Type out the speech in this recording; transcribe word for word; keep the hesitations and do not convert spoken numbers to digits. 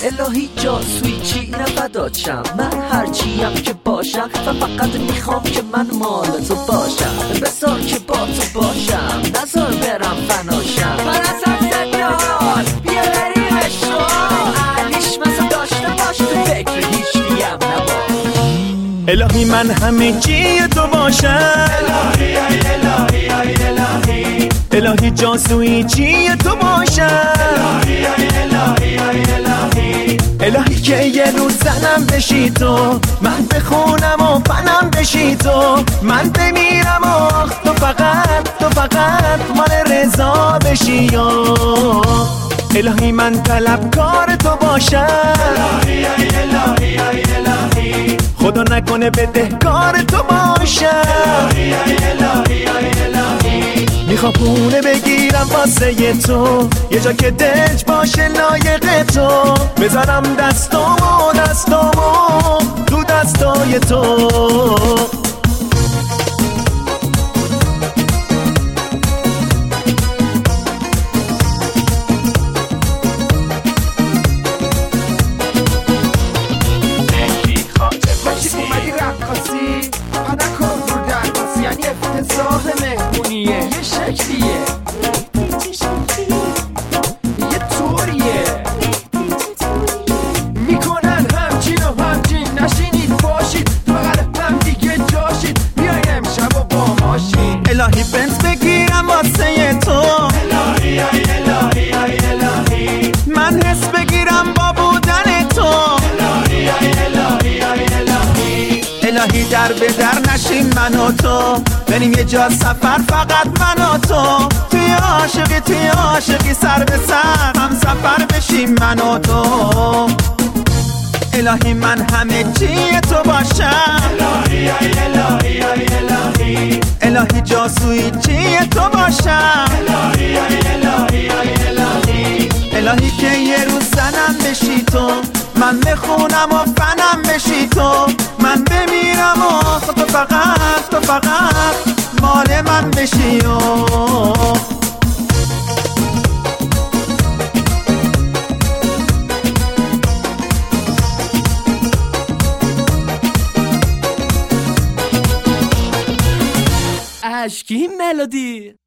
الهی جاسوی چی نفداشم، من هرچیم که باشم و فقط میخوام که من مال تو باشم. بسار که با تو باشم، نزار برم فناشم. من ازم زدار بیا بریم اشتار، علیش مثل داشته باش تو فکر هیچ دیم نباش. الهی من همه چی تو باشم، الهی ای الهی ای الهی الهی جاسوی چی تو باشم، الهی ای الهی ای الهی الهی که یه روز زنم بشی تو، من بخونم و فنم بشی تو، من بمیرم و تو فقط تو فقط مال رضا بشی. یا الهی من طلبکار تو باشم، الهی ای الهی ای الهی خدا نکنه بدهکار تو باشم. الهی ای الهی ای الهی میخوام پونه بگیرم واسه تو، یه جا که دلش باشه لایق تو، بذارم دستامو دستامو تو دستای تو. اومدی رقاصی پدر کن رو درقاصی، یعنی افتضاح مهمونیه، یه شکلیه یه طوریه میکنن همچین و همچین، نشینید باشید فقط هم دیگه جاشید، بیاین امشب و با ماشین. الهی بنز بگیرم واسه تو، الهی ای الهی ای الهی من حس بگیرم با بودن تو، الهی ای الهی ای الهی الهی در به در نشیم من و تو، بریم یه جا سفر فقط من و تو، توی عاشقی توی عاشقی سر به سر هم سفر بشیم من و تو. الهی من همه چی تو باشم، الهی ای الهی ای الهی الهی جاسوی چی تو باشم، الهی ای الهی ای الهی الهی که یه روز زنم بشی تو، من بخونم و فنم بشی تو، من بمیرم و تو فقط تو فقط مال من بشی. و اشکی ملودی